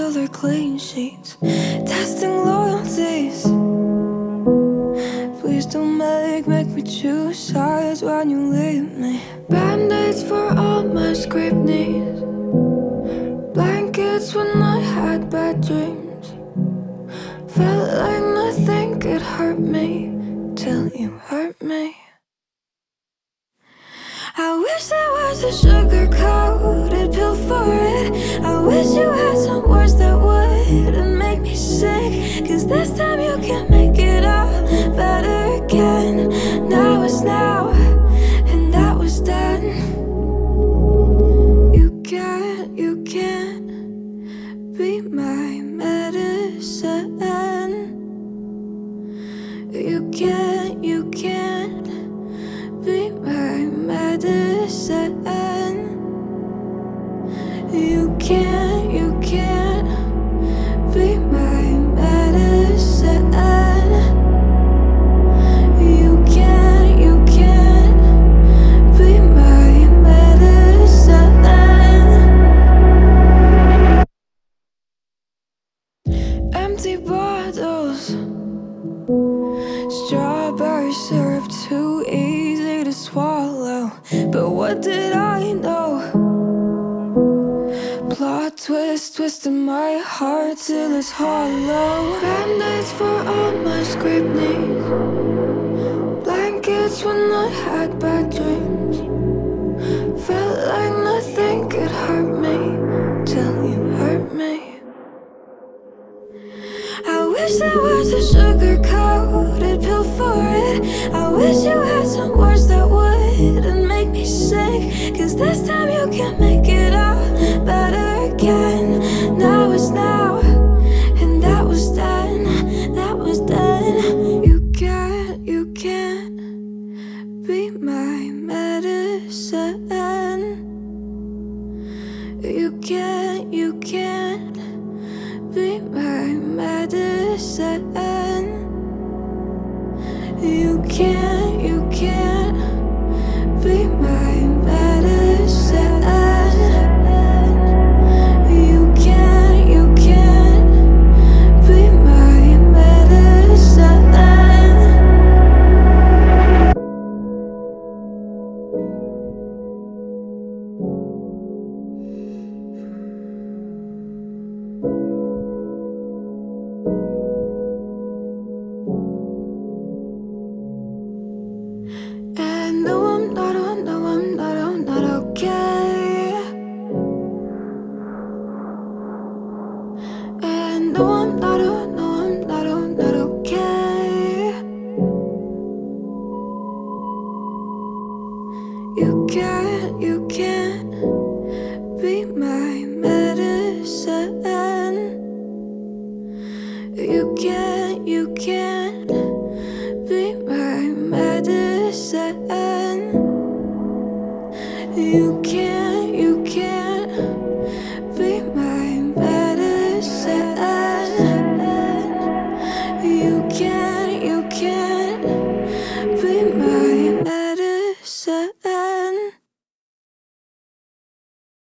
till they're clean sheets, testing loyalties. Please don't make me choose sides when you leave me. Band-aids for all my scraped knees, blankets when I had bad dreams. Felt like nothing could hurt me till you hurt me. I wish there was a sugar-coated pill for it. I wish you had some words that wouldn't make me sick, 'cause this time you can't make it all better again. Now is now, and that was then. You can't be my medicine. You can't be my medicine. You can't be my medicine. You can't be my medicine. Empty bottles, strawberry syrup, too easy to swallow. But what did I know? Plot twist, twisting my heart till it's hollow. Band-aids for all my scraped knees, blankets when I had bad dreams. Felt like nothing could hurt me till you hurt me. I wish there was a sugar-coated pill for it. I wish you had some words that wouldn't make me sick, 'cause this time you can't make it all better again. Now is now, and that was then, that was then. You can't be my medicine. You can't be my medicine. You can't be my medicine. You can't be my medicine. And no, I'm not okay. And no, I'm not okay. You can't be my medicine. You can't be my medicine. You can't